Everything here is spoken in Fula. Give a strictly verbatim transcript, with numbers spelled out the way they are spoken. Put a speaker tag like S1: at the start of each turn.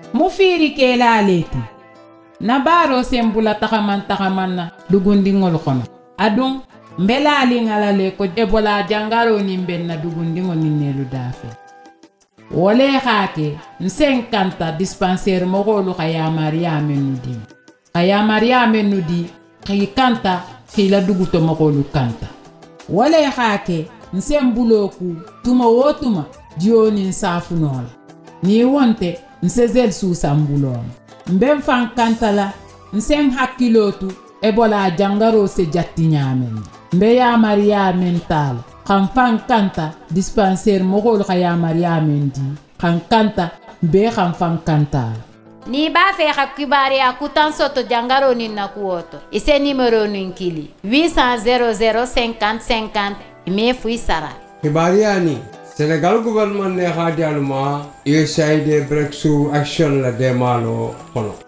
S1: mu fiiri keelaaleti na baaro sembula taxaman taxaman na dugundingol kono adun mbelaali ngalale ko ebola jangaro ni mbenna dugundingo ni nelu dafe wole xaake nsenkanta dispensaire mogolu xaya maria menudi xaya maria menudi xi kanta xi la duguto mogolu kanta wole xaake nsembuloku tuma wotuma jioni nsafunola ni wonte nsezel susambulom mbem fan kantala nsen hakkilotu ebola jangaro se jatti nyamen mbe ya maria mental kan fan kanta dispensaire mogol khaya maria mendi kan kanta be kan fan kanta
S2: ni ba fe hakibari akutan soto jangaro ni nakuoto ise numero ninkili huit cents zéro zéro cinquante cinquante me fui sara
S3: kibariani Senegal gouvernement ne khadialuma U S A I D breakthrough action la demalo kono